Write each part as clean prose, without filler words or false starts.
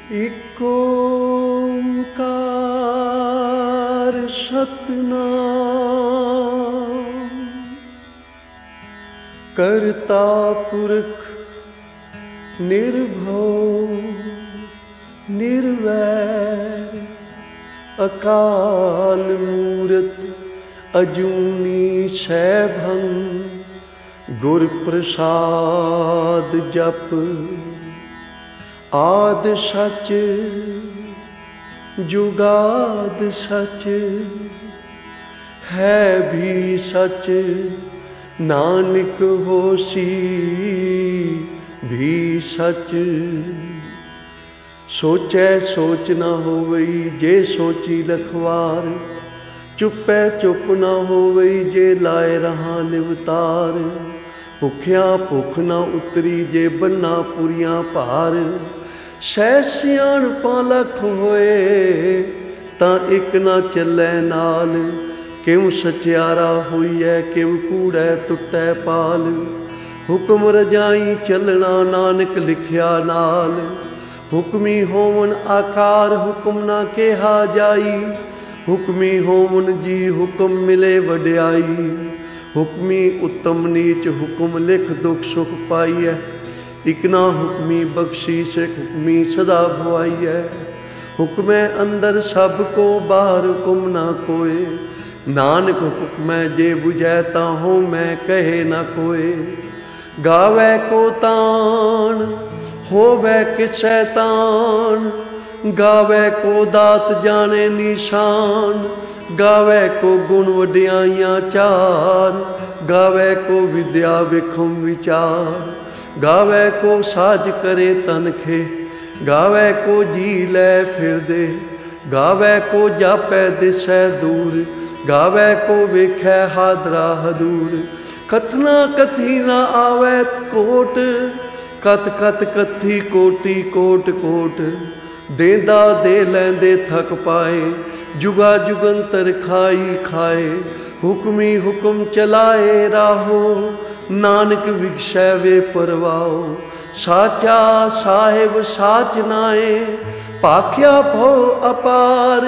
ਇਕ ਓਂਕਾਰ ਸਤਿਨਾਮ ਕਰਤਾ ਪੁਰਖ ਨਿਰਭਉ ਨਿਰਵੈਰ ਅਕਾਲ ਮੂਰਤ ਅਜੂਨੀ ਸੈਭੰ ਗੁਰ ਪ੍ਰਸਾਦ ਜਪ ਆਦ ਸਚ ਜੁਗਾਦ ਸਚ ਹੈ ਵੀ ਸਚ ਨਾਨਕ ਹੋਸੀ ਵੀ ਸਚ ਸੋਚੈ ਸੋਚ ਨਾ ਹੋਵਈ ਜੇ ਸੋਚੀ ਲਖਵਾਰ ਚੁੱਪੈ ਚੁੱਪ ਨਾ ਹੋਵਈ ਜੇ ਲਾਏ ਰਹਾ ਲਿਵਤਾਰ ਭੁੱਖਿਆ ਭੁੱਖ ਨਾ ਉਤਰੀ ਜੇ ਬੰਨਾ ਪੁਰੀਆਂ ਭਾਰ ਸਹਿ ਸਿਆਣਪਾਂ ਲੱਖ ਹੋਏ ਤਾਂ ਇੱਕ ਨਾ ਚੱਲੈ ਨਾਲ ਕਿਉ ਸਚਿਆਰਾ ਹੋਈਐ ਕਿਉ ਕੂੜੈ ਟੁੱਟੈ ਪਾਲ ਹੁਕਮ ਰਜਾਈ ਚੱਲਣਾ ਨਾਨਕ ਲਿਖਿਆ ਨਾਲ ਹੁਕਮੀ ਹੋਵਨ ਆਕਾਰ ਹੁਕਮ ਨਾ ਕਿਹਾ ਜਾਈ ਹੁਕਮੀ ਹੋਵਨ ਜੀ ਹੁਕਮ ਮਿਲੇ ਵਡਿਆਈ ਹੁਕਮੀ ਉੱਤਮ ਨੀਚ ਹੁਕਮ ਲਿਖ ਦੁਖ ਸੁਖ ਪਾਈਐ ਇਕ ਨਾ ਹੁਕਮੀ ਬਖਸ਼ੀਸ਼ ਹੁਕਮੀ ਸਦਾ ਭਵਾਈਐ ਹੁਕਮੈ ਅੰਦਰ ਸਭ ਕੋ ਬਾਹਰ ਹੁਕਮ ਨਾ ਕੋਏ ਨਾਨਕ ਹੁਕਮੈ ਜੇ ਬੁਝੈ ਤਾਂ ਹੋ ਮੈਂ ਕਹੇ ਨਾ ਕੋਏ ਗਾਵੈ ਕੋ ਤਾਣ ਹੋਵੈ ਕਿ ਸ਼ੈਤਾਨ ਗਾਵੈ ਕੋ ਦਾਤ ਜਾਣੇ ਨਿਸ਼ਾਨ ਗਾਵੈ ਕੋ ਗੁਣ ਵਡਿਆਈਆਂ ਚਾਰ ਗਾਵੈ ਕੋ ਵਿਦਿਆ ਵਿਖਮ ਵਿਚਾਰ ਗਾਵੈ ਕੋ ਸਾਜ ਕਰੇ ਤਨਖੇ ਗਾਵੈ ਕੋ ਜੀ ਲੈ ਫਿਰਦੇ ਗਾਵੈ ਕੋ ਜਾਪੈ ਦਿਸੈ ਦੂਰ ਗਾਵੈ ਕੋ ਵੇਖੈ ਹਾਦਰਾ ਹਦੂਰ ਕਥਨਾ ਕਥੀ ਨਾ ਆਵੈ ਕੋਟ ਕਤ ਕਤ ਕਥੀ ਕੋਟੀ ਕੋਟ ਕੋਟ ਦੇਂਦਾ ਦੇ ਲੈਂਦੇ ਥਕ ਪਾਏ ਜੁਗਾ ਜੁਗੰਤਰ ਖਾਈ ਖਾਏ ਹੁਕਮੀ ਹੁਕਮ ਚਲਾਏ ਰਾਹੋ ਨਾਨਕ ਵਿਖਸ਼ੈ ਵੇ ਪਰਵਾਓ ਸਾਚਾ ਸਾਹਿਬ ਸਾਚ ਨਾਏ ਭਾਖਿਆ ਭਉ ਅਪਾਰ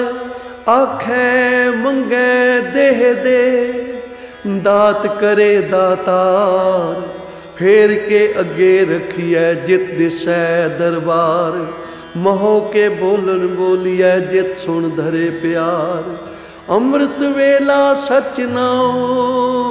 ਆਖੈ ਮੰਗੈ ਦੇਹ ਦੇ ਦਾਤ ਕਰੇ ਦਾਤਾਰ ਫੇਰ ਕੇ ਅੱਗੇ ਰੱਖੀਐ ਜਿਤ ਦਿਸੈ ਦਰਬਾਰ ਮਹੋ ਕੇ ਬੋਲਣ ਬੋਲੀਐ ਜਿਤ ਸੁਣ ਧਰੇ ਪਿਆਰ ਅੰਮ੍ਰਿਤ ਵੇਲਾ ਸਚ ਨਾਉ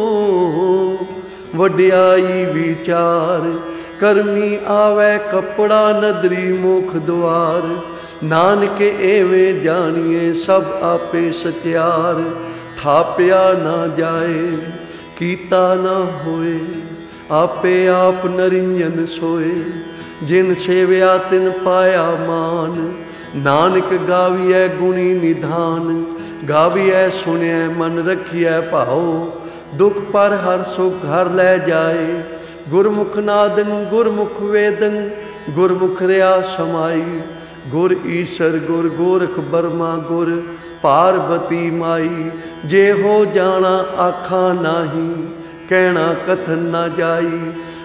ਵਡਿਆਈ ਵਿਚਾਰ ਕਰਮੀ ਆਵੈ ਕੱਪੜਾ ਨਦਰੀ ਮੁਖ ਦੁਆਰ ਨਾਨਕ ਐਵੇਂ ਜਾਣੀਏ ਸਭ ਆਪੇ ਸਚਿਆਰ ਥਾਪਿਆ ਨਾ ਜਾਏ ਕੀਤਾ ਨਾ ਹੋਏ ਆਪੇ ਆਪ ਨਰਿੰਜਨ ਸੋਏ ਜਿਨ ਸੇਵਿਆ ਤਿਨ ਪਾਇਆ ਮਾਨ ਨਾਨਕ ਗਾਵੀਐ ਗੁਣੀ ਨਿਧਾਨ ਗਾਵੀਐ ਸੁਣਿਐ ਮਨ ਰੱਖੀਐ ਭਾਉ ਦੁਖ ਪਰ ਹਰ ਸੁਖ ਹਰ ਲੈ ਜਾਏ ਗੁਰਮੁਖ ਨਾਦੰ ਗੁਰਮੁਖ ਵੇਦੰ ਗੁਰਮੁਖ ਰਿਆ ਸਮਾਈ ਗੁਰ ਈਸ਼ਰ ਗੁਰ ਗੋਰਖ ਬਰਮਾ ਗੁਰ ਪਾਰਬਤੀ ਮਾਈ ਜੇ ਹੋ ਜਾਣਾ ਆਖਾਂ ਨਾਹੀ ਕਹਿਣਾ ਕਥਨ ਨਾ ਜਾਈ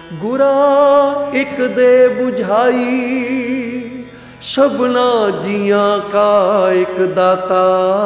ਗੁਰਾ ਇੱਕ ਦੇ ਬੁਝਾਈ ਸਭਨਾ ਜੀਆਂ ਕਾ ਇੱਕ ਦਾਤਾ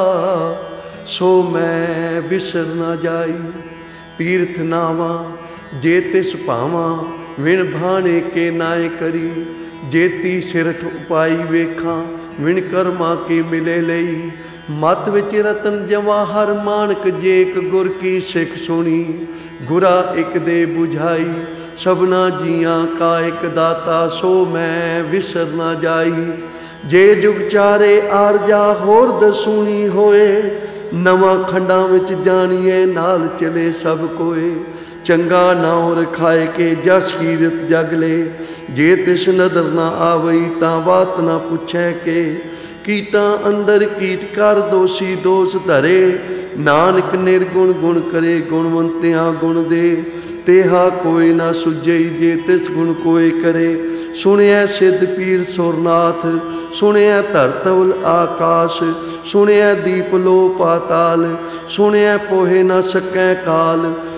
ਸੋ ਮੈਂ ਵਿਸਰ ਨਾ ਜਾਈ ਤੀਰਥ ਨਾਵਾਂ ਜੇ ਤਿਸ ਭਾਵਾਂ ਵਿਣ ਭਾਣੇ ਕੇ ਨਾਏ ਕਰੀ ਜੇਤੀ ਸਿਰਠ ਉਪਾਈ ਵੇਖਾਂ ਵਿਣ ਕਰਮਾ ਕੇ ਮਿਲੇ ਲਈ ਮਤ ਵਿੱਚ ਰਤਨ ਜਮਾ ਹਰ ਮਾਨਕ ਜੇਕ ਗੁਰ ਕੀ ਸਿੱਖ ਸੁਣੀ ਗੁਰਾ ਇੱਕ ਦੇ ਬੁਝਾਈ ਸਭਨਾ ਜੀਆਂ ਕਾ ਇੱਕ ਦਾਤਾ ਸੋ ਮੈਂ ਵਿਸਰ ਨਾ ਜਾਈ ਜੇ ਜੁਗ ਚਾਰੇ ਆਰਜਾ ਹੋਰ ਦਸੂਣੀ ਹੋਏ ਨਵਾਂ ਖੰਡਾਂ ਵਿੱਚ ਜਾਣੀਏ ਨਾਲ ਚਲੇ ਸਭ ਕੋਏ ਚੰਗਾ ਨਾਉ ਰਖਾਏ ਕੇ ਜਸ ਕੀਰਤ ਜਗ ਲੈ ਜੇ ਤਿਸ ਨਦਰ ਨਾ ਆਵਈ ਤਾਂ ਬਾਤ ਨਾ ਪੁੱਛੈ ਕੇ ਕੀਟਾਂ ਅੰਦਰ ਕੀਟ ਕਰ ਦੋਸ਼ੀ ਦੋਸ਼ ਧਰੇ ਨਾਨਕ ਨਿਰਗੁਣ ਗੁਣ ਕਰੇ ਗੁਣਵੰਤਿਆਂ ਗੁਣ ਦੇ ਤੇਹਾ ਕੋਈ ਨਾ ਸੁਝਈ ਜੇ ਤਿਸ ਗੁਣ ਕੋਈ ਕਰੇ ਸੁਣਿਆ ਸਿੱਧ ਪੀਰ ਸੁਰਨਾਥ ਸੁਣਿਆ ਧਰਤਵਲ ਆਕਾਸ਼ ਸੁਣਿਆ ਦੀਪ ਲੋ ਪਾਤਾਲ ਸੁਣਿਆ ਪੋਹੇ ਨਾ ਸਕੈ ਕਾਲ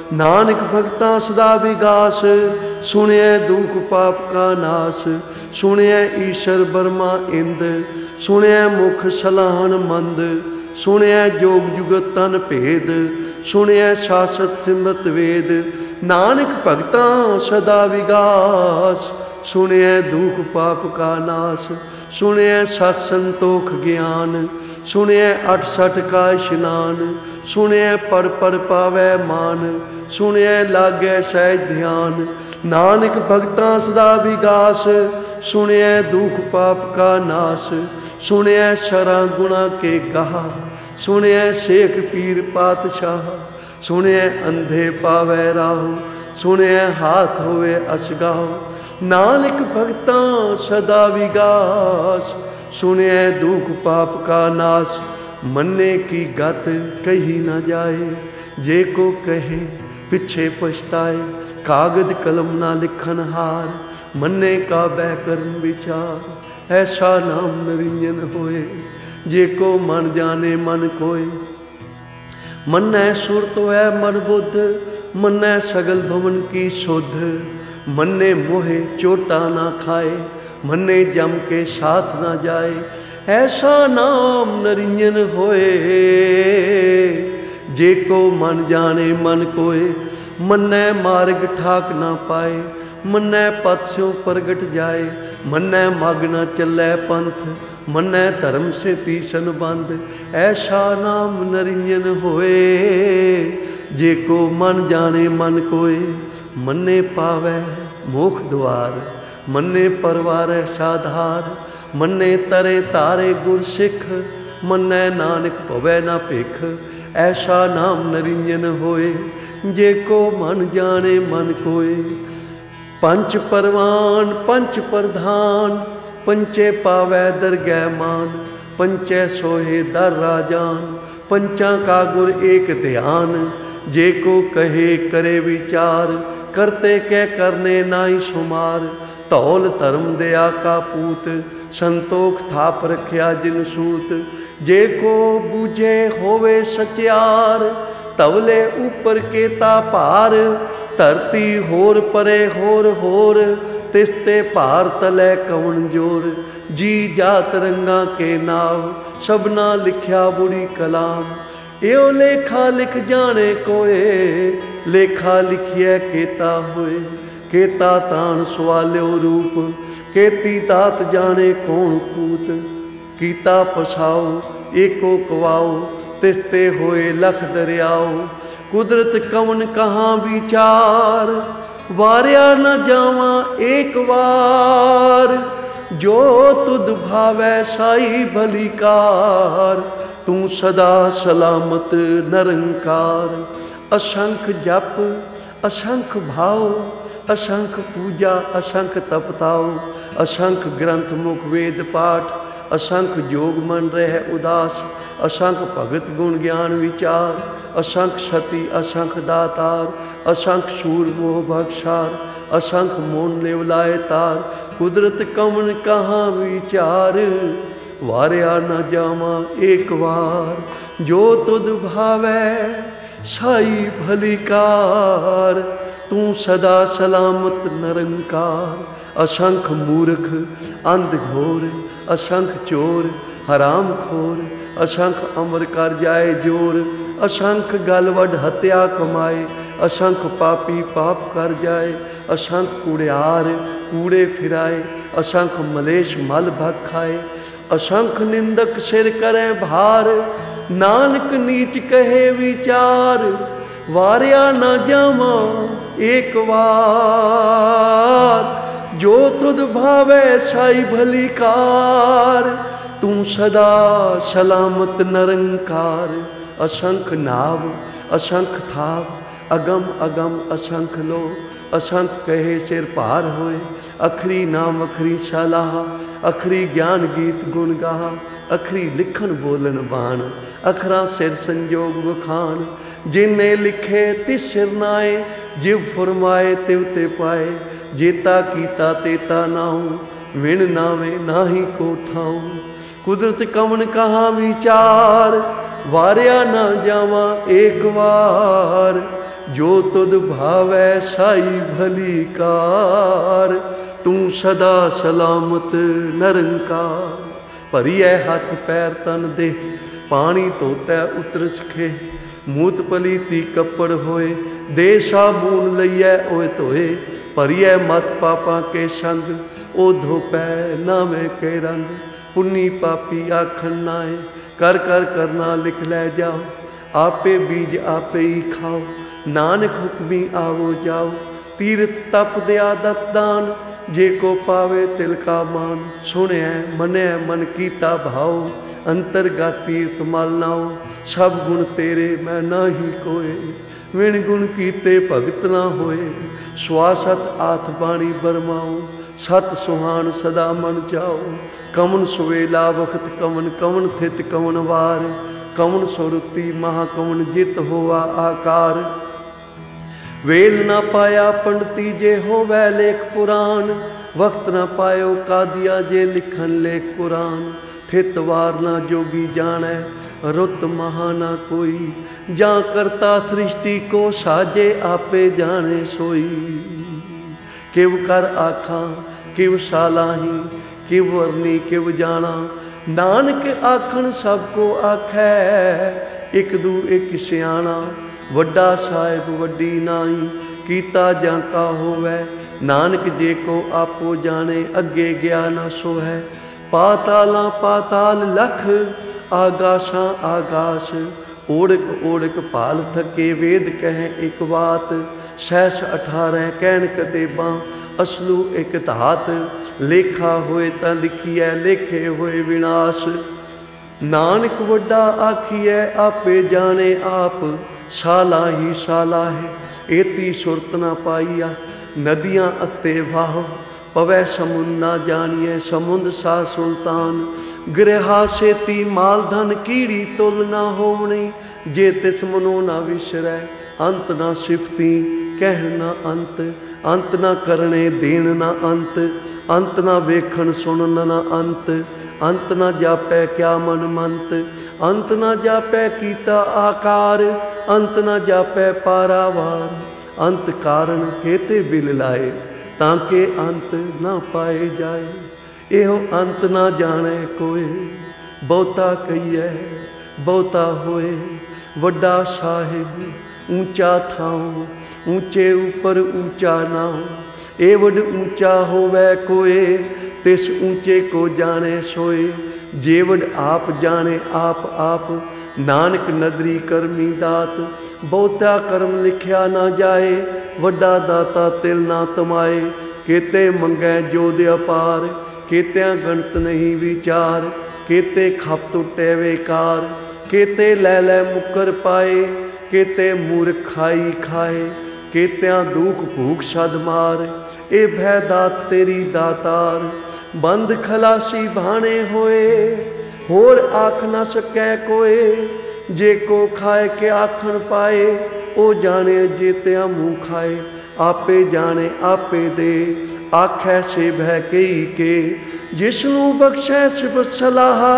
नानक भगता सदा विगास, सुनिए दुख पाप का नाश। सुनिए ईश्वर ब्रह्मा इंद, सुनिए मुख सलाहन मंद। सुनिए जोग जुगत तन भेद, सुनिए शासत सिमरत वेद। नानक भगता सदा विगास, सुनिए दुख पाप का नाश। सुनिए सत संतोख ज्ञान, सुनिए 68 का स्नान। सुनिए पर पावै मान, सुनिए लागे सहज ध्यान। नानक भगता सदा विगास, सुनिए दुख पाप का नाश। सुनिए शरा गुणा के गाह, सुनिए शेख पीर पातशाह। सुनिए अंधे पावै राहु, सुनिए हाथ होवे असगाहो। नानक भगता सदा विगास, सुनिए दुख पाप का नाश। मन्ने की गत कही न जाए, जे को कहे पिछे पछताए। कागज कलम ना लिखन हार, मन्ने का बैकरण विचार। ऐसा नाम निरंजन होए, जे को मन जाने मन कोय। मन्नै सुरत है मन बुद्ध, मन्नै सगल भवन की सुध। मन्ने मोहे चोटा ना खाए, मन्ने जम के साथ ना जाए। ऐसा नाम निरंजन होए, जे को मन जाने मन कोय। मन्नै मार्ग ठाक ना पाए, मन्नै पथ स्यों प्रगट जाए। मन्नै मग न चलै पंथ, मन्नै धर्म से तीसन बंद। ऐसा नाम निरंजन होए, जे को मन जाने मन कोय। मन्ने पावै मोख द्वार, मन्ने परवारै साधार। मन्ने तरे तारे गुर सिख, मन्नै नानक भवै ना भिख। ऐसा नाम निरंजन होए, जे को मन जाने मन कोय। पंच परवान पंच प्रधान, पंचे पावै दरगह मान। पंचै सोहे दर राजान, पंचा का गुर एक ध्यान। जे को कहे करे विचार, करते कै करने नाई शुमार। धौल धर्म दया का पूत, संतोख थाप रखिया जिन सूत। जे को बूझे होवे सचियार, तवले ऊपर केता भार। धरती होर परे होर होर, तिसते भार तले कवन जोर। जी जात रंगा के नाव, सबना लिखिया बुरी कलाम। एओ लेखा लिख जाने कोए, लेखा लिखिए केता होए। केता तान सवाल्यो रूप, केती तात जाने कौन कूत। कीता पसाओ एको कवाओ, तिसते होए लख दरियाओ। कुदरत कवन कहाँ विचार, वारिया न जावा एक बार। जो तुद भावै साई भलीकार, तू सदा सलामत निरंकार। असंख जप असंख भाव, असंख पूजा असंख तपताओ। असंख ग्रंथ मुख वेद पाठ, असंख जोग मन रह उदास। असंख भगत गुण ज्ञान विचार, असंख सती असंख दातार। असंख सूर मोह भक्षार, असंख मोन नेवलाए तार। कुदरत कवन कहाँ विचार, वारिया न जावा एक बार। जो तुद भावै साई भलीकार, तू सदा सलामत निरंकार। असंख मूर्ख अंध घोर, असंख चोर हराम खोर। असंख अमर कर जाए जोर, असंख गल वड हत्या कमाए। असंख पापी पाप कर जाए, असंख कूड़ियार कूड़े फिराए। असंख मलेश मल भग खाए, असंख निंदक सिर करे भार। नानक नीच कहे विचार, वारिया न जावा एक बार। जो तुद भावै साई भलीकार, तू सदा सलामत निरंकार। असंख नाव असंख थाव, अगम अगम असंख लो। असंख कहे सिर भार होए, अखरी नाम अखरी सलाह। अखरी ज्ञान गीत गुण गाह, अखरी लिखन बोलन बाण। अखरा सिर संजोग बखान, जिन्ने लिखे तिस सिर नाए। जिव फरमाए तिव ते पाए, जेता कीता तेता नाहूँ। विण नावे नाही को ठाऊँ, कुदरत कवन कहाँ विचार। वारिया ना जावा एक बार, जो तुद भावै साई भली कार। तू सदा सलामत निरंकार। भरिए हथ पैर तन दे पानी धोतै उतर सखे। मूत पलीती कपड़ होए दे साबून लइए ओए धोए। भरिए मत पापा के संग ओ धोपै नामे के रंग। पुन्नी पापी आखन नाए कर कर करना लिख लै जाओ। आपे बीज आपे ही खाओ नानक हुक्मी आवो जाओ। तीरथ तप दया दत दान जे को पावे तिल का मान। सुनिया मनिया मन कीता भाव अंतरगत तीर्थ मल नाओ। सब गुण तेरे मैं नाही कोय विण गुण कीते भगत ना होए। स्वासत आथ बाणी बरमाओ सत सुहान सदा मन जाओ। कमन सुवेला वखत कमन कमन थित कमन वार। कमन सुरती महाकमन जित होवा आकार। वेल न पाया पंडिती जे होवै लेख पुराण। वक्त न पायो कादिया जे लिखन लेख कुरान। थित वार न जोगी जानै रुत महा न कोई। जा करता सृष्टि को साजे आपे जाने सोई। किव कर आखा किव सालाही किव वरनी किव जाना। नानक आखन सबको आखै एक दू एक सियाणा। वड्डा साहिब वड्डी नाई कीता जां का होवै। नानक जे को आपो जाने अगे गया न सो है। पाताला पाताल लख आगाशा आगाश। ओढ़क ओढ़क भाल थके वेद कह एक बात। सहस 18 कहन कतेबां असलू एक धात। लेखा होए तां लिखिए लेखे होए विनाश। नानक वड्डा आखिए आपे जाने आप। साला ही साला है एती सुरत ना पाईया। नदियाँ अते वाहो पवै समुंद ना जानिए। समुंद सा सुल्तान गृहा सेती माल धन कीड़ी तुल ना होवनी। जे तिस मनो ना विसरै अंत ना सिफती कह ना अंत। अंत ना करने देन ना अंत। अंत ना वेखन सुनन ना अंत। अंत ना जापै क्या मन मंत। अंत ना जापै कीता आकार। अंत ना जापै पारावार। अंत कारण केते बिल लाए ताके अंत ना पाए जाए। एहो अंत ना जाने कोई बहुता कहिए बहुता होए। वड्डा साहिब ऊंचा थाओ ऊंचे ऊपर ऊंचा नाओ। ए वड ऊंचा होवै कोए तिस ऊंचे को जाने सोए। जेवड आप जाने आप आप। नानक नदरी करमी दात बहुता कर्म लिखिया ना जाए। वड्डा दाता तिल ना तमाए। केते मंगै जोध अपार केत्या गणत नहीं विचार। केते खप टुटे बेकार केते लै लै मुकर पाए। केते मूर्ख खाई खाए केत्या दुख भूख सद मार। ए भै दात तेरी दातार बंद खलासी भाने होए। होर आख न सकै कोए जे को खाए के आखन पाए। ओ जाने जेत्या मुँह खाए आपे जाने आपे दे। आखै से भै कई के जिसनू बख्शै सिब सलाहा।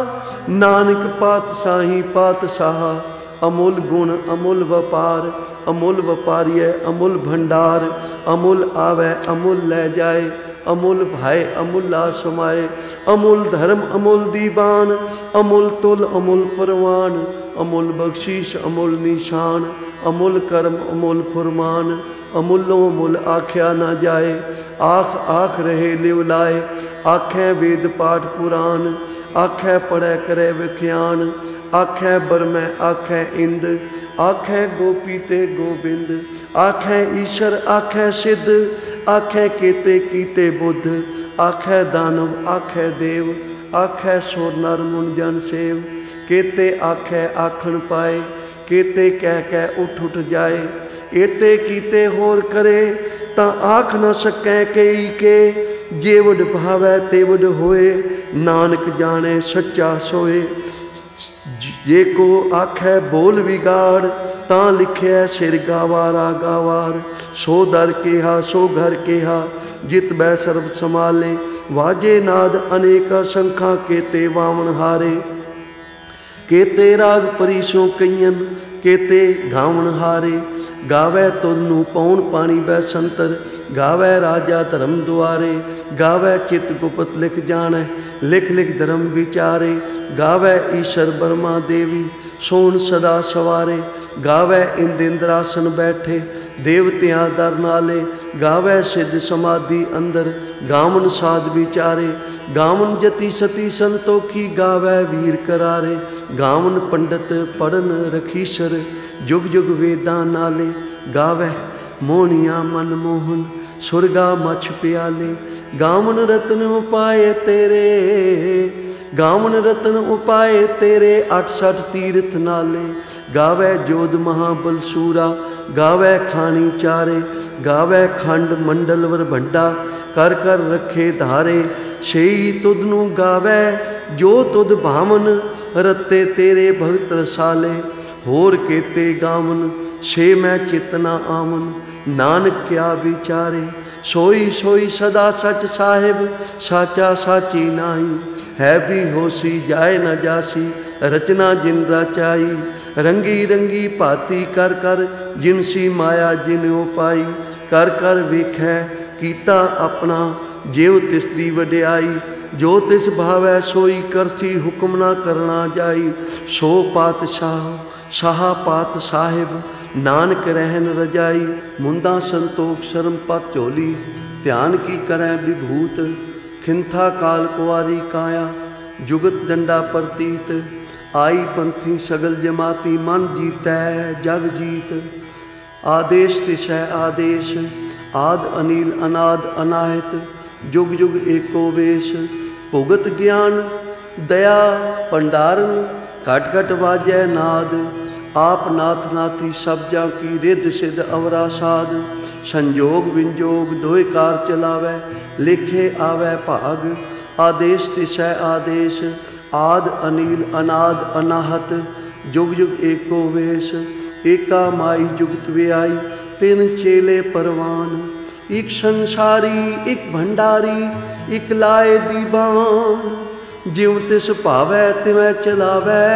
नानक पातशाही पातशाह अमुल गुण अमुल वपार। अमुल वपारिय अमुल भंडार। अमुल आवे अमुल लै जाए। अमुल भाई अमुला समाए। अमुल धर्म अमुल दीवान। अमुल तुल अमुल परवान। अमुल बख्शीश अमुल निशान। अमुल कर्म अमुल फुरमान। अमुलों मुल आख्या ना जाए। आख आख रहे लिव लाए। आखै वेद पाठ पुराण। आखै पढ़ै करे विख्यान। आखै बरमै आखै इंद। आखै गोपी ते गोबिंद। आखै ईश्वर आखै सिद्ध। आखै केते कीते बुद्ध। आखै दानव आखै देव। आखै सुर नर मुन जन सेव। केते आखै आखन पाए। केते कह कह उठ उठ जाए। एते कीते होर करे तां आख न सकै कई के। जेवड भावै तेवड होए। नानक जाने सच्चा सोए। जे को आखै बोल विगाड़ तां लिखिया सिर गावारा गावार। सो दर केहा सो घर केहा जित बै सर्ब संभाले। वाजे नाद अनेका शंखा केते वामन हारे। केते राग परीसों कईयन केते गावन हारे। ਗਾਵੇ ਤੁਧ ਨੂੰ ਪੌਣ ਪਾਣੀ ਬੈਸੰਤਰ, ਗਾਵੇ ਰਾਜਾ ਧਰਮ ਦੁਆਰੇ, ਗਾਵੇ ਚਿਤ ਗੁਪਤ ਲਿਖ ਜਾਣੈ, ਲਿਖ ਲਿਖ ਧਰਮ ਵਿਚਾਰੇ, ਗਾਵੇ ਈਸ਼ਰ ਬਰਮਾ ਦੇਵੀ ਸੋਣ ਸਦਾ ਸਵਾਰੇ, ਗਾਵੇ ਇੰਦ ਇੰਦਰਾਸਨ ਬੈਠੇ ਦੇਵਤਿਆਂ ਦਰ ਨਾਲੇ, ਗਾਵੇ ਸਿੱਧ ਸਮਾਧੀ ਅੰਦਰ ਗਾਵਨ ਸਾਧ ਵਿਚਾਰੇ, ਗਾਵਨ ਜਤੀ ਸਤੀ ਸੰਤੋਖੀ, ਗਾਵੇ ਵੀਰ ਕਰਾਰੇ, ਗਾਵਨ ਪੰਡਤ ਪੜਨ ਰਖੀਸ਼ਰ, ਜੁਗ ਜੁਗ ਵੇਦਾਂ ਨਾਲੇ, ਗਾਵੇ ਮੋਹਣੀਆਂ ਮਨ ਮੋਹਨ ਸੁਰਗਾ ਮਛ ਪਿਆਲੇ, ਗਾਵਨ ਰਤਨ ਉਪਾਏ ਤੇਰੇ, ਗਾਵਨ ਰਤਨ ਉਪਾਏ ਤੇਰੇ 68 ਤੀਰਥ ਨਾਲੇ, ਗਾਵੇ ਜੋਧ ਮਹਾਬਲ ਸੂਰਾ, ਗਾਵੇ ਖਾਣੀ ਚਾਰੇ, ਗਾਵੇ ਖੰਡ ਮੰਡਲ ਵਰਭੰਡਾ, ਕਰ ਕਰ ਰੱਖੇ ਧਾਰੇ, ਸਈ ਤੁਧ ਨੂੰ ਗਾਵੇ ਜੋ ਤੁਧ ਭਾਵਨ, ਰਤੇ ਤੇਰੇ ਭਗਤ ਰਸਾਲੇ, ਹੋਰ ਕੇਤੇ ਗਾਵਨ ਸੇ ਮੈਂ ਚਿਤਨਾ ਆਵਨ, ਨਾਨਕ ਕਿਆ ਵਿਚਾਰੇ, सोई सोई सदा सच साहिब, साचा साची नाई, है भी होसी जाए न जासी, रचना जिन रचाई, रंगी रंगी भाती कर कर, जिनसी माया जिन उपाई, कर कर वेखै कीता अपना, जेव तिस दी वड्याई, जो तिस भावै सोई करसी, हुक्म ना करना जाई, सो पातशाह शाह पात साहिब, नानक रहन रजाई, मुंदा संतोख शर्म पत झोली, ध्यान की करै विभूत, खिंथा काल कुआरी काया, जुगत डंडा प्रतीत, आई पंथी सगल जमाती, मन जीतै जग जीत, आदेश तिसै आदेश, आद अनिल अनाद अनाहत, जुग जुग एको वेश, भुगत ज्ञान दया भंडारन, घट घट वाजै नाद, आप नाथ नाथी सब जा की, रिद्ध सिद्ध अवरा साध, संजोग विंजोग दोए कार चलावै, लिखे आवै भाग, आदेश तिसै आदेश, आद अनिल अनाद अनाहत, जुग जुग एको वेश, एका माई जुगत व्याई, तिन चेले परवान, एक संसारी एक भंडारी, एक लाए दीवान, जिव तिस भावै तिवै चलावै,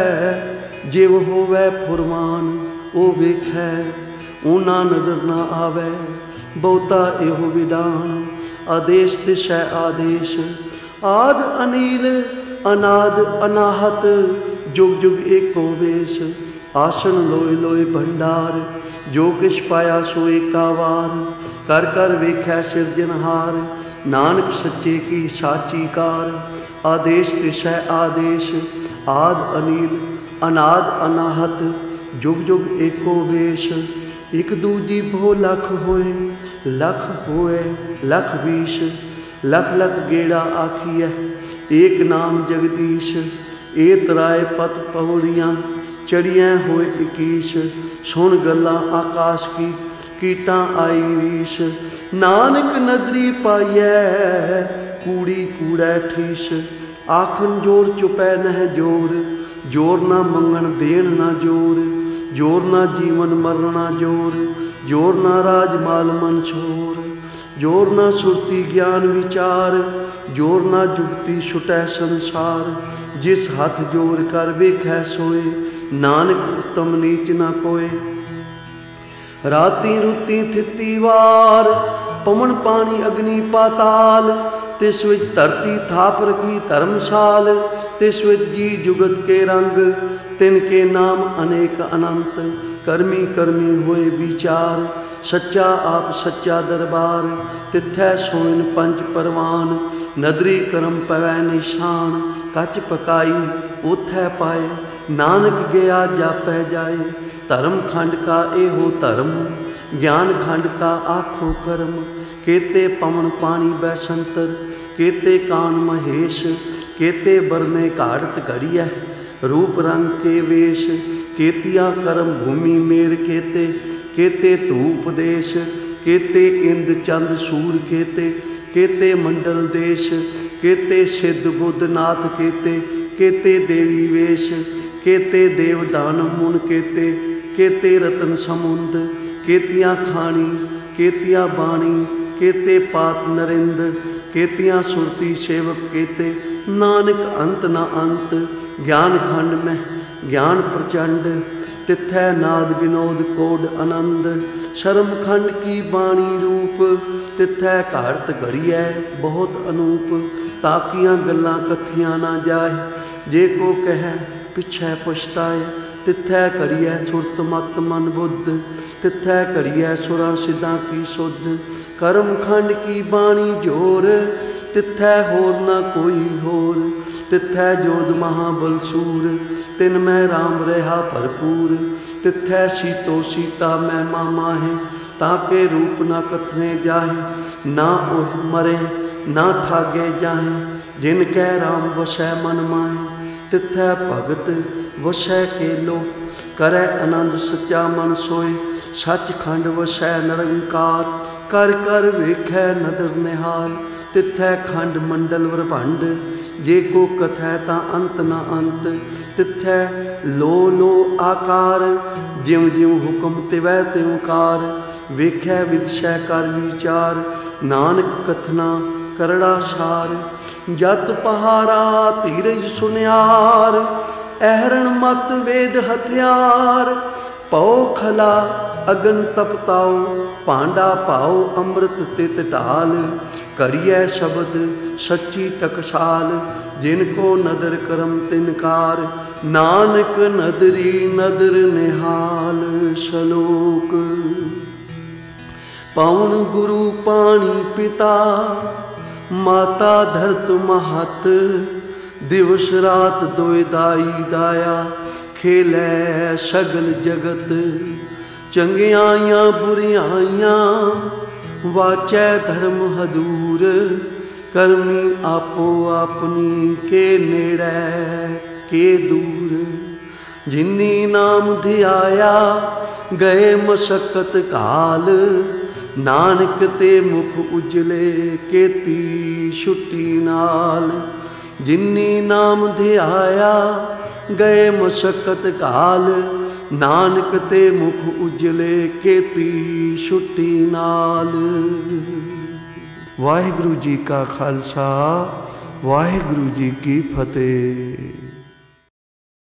जिव होवै फुरमान ओ वेखै, ऊना नदर ना आवै, बहुता एहो विधान, आदेश तिसै आदेश, आद अनिल अनाद अनाहत, जुग जुग एको वेश, आसन लोए लोए भंडार, जो किछ पाया सो एका वार, कर कर वेखै सिरजनहार, नानक सच्चे की साची कार, आदेश तिसै आदेश, आद अनिल अनाद अनाहत, जुग जुग एको वेश, एक दूजी भो लख होए, लख होए लख बीस, लख लख गेड़ा आखिए, एक नाम जगदीश, ए तराए पत पौड़ियाँ, चढ़ियाँ होए इकीश, सुन गल्लां आकाश की, कीटां आई रीश, नानक नदरी पाइयै, कूड़ी कूड़ै ठीस, आखन जोर चुपै नह जोर, जोर ना मंगण देण ना जोर, जोर ना जीवन मरना जोर, जोर ना राज माल मन छोर, जोर ना सुरती ज्ञान विचार, जोर ना जुगती छुटै संसार, जिस हथ जोर कर वेखै सोए, नानक उत्तम नीच ना कोय, राती रुती थिती वार, पवन पानी अग्नि पाताल, तिस विच धरती थाप रखी धर्मशाल, तिस विच जी जुगत के रंग, तिनके नाम अनेक अनंत, करमी करमी होए विचार, सच्चा आप सच्चा दरबार, तिथै सोइन पंच परवान, नदरी करम पवै निशान, कच पकाई उथै पाए, नानक गया जापै जाए, धर्म खंड का एहो धर्म, ज्ञान खंड का आखो कर्म, केते पवन पानी बैसंतर, केते कान महेश, केते बरने घाड़त घड़िया, रूप रंग के वेश, केतिया कर्म भूमि मेर केते, केते धूप देश, केते इंद चंद सूर केते, केते मंडल देश, केते सिद्ध बुद्ध नाथ केते, केते देवी वेश, केते देव दानव मुन केते, केते रतन समुंद, केतिया खानी, केतिया बाणी, केते पात नरिंद, केतिया सुरती सेवक केते, नानक अंत न अंत, ज्ञान खंड में ज्ञान प्रचंड, तिथै नाद विनोद कोड आनंद शर्म खंड की बाणी रूप तिथै घाड़त घड़ियै बहुत अनूप ताकियां गल्लां कथियां ना जाए जे को कह पिछै पछताए तिथै घड़ियै सुरत मत मन बुद्ध तिथै घड़ियै सुरां सिद्धां की सुध कर्म खंड की बाणी जोर तिथै होर न कोई होर तिथै जोध महाबल सूर तिन मैं राम रहा भरपूर तिथै सीतो सीता मैं मामा है ताके रूप न कथने जाहे ना ओह मरे ना ठागे जाहे जिन कै राम वसै मन माहे तिथै भगत वसै केलो करै आनंद सच्चा मन सोए सचखंड वसै निरंकार कर कर वेखै नदर निहाल तिथै खंड मंडल ब्रह्मंड जे को कथै तां अंत न अंत तिथै लो आकार जिव जिव हुक्म तिवै तिवकार वेखै विखसै कर विचार नानक कथना करड़ा सार जत पहारा धीरज सुनियार अहरण मत वेद हथियार पौ खला अगन तपताओ भांडा पाओ अमृत तित ढाल करिए शब्द सच्ची टकसाल जिनको नदर करम तिनकार नानक नदरी नदर निहाल सलोक पवन गुरु पानी पिता माता धरत महत दिवस रात दोय दाई दाया खेलै सगल जगत चंगियाइयां बुरियाइयां वाचै धर्म हदूर करमी आपो अपनी के नेड़ै के दूर जिन्नी नाम धियाया गए मशक्कत काल नानक ते मुख उजले केती छुट्टी नाल जिन्नी नाम धियाया गए मशक्कत काल नानक ते मुख उजले केती छुट्टी नाल। वाहिगुरु जी का खालसा वाहिगुरु जी की फतेह।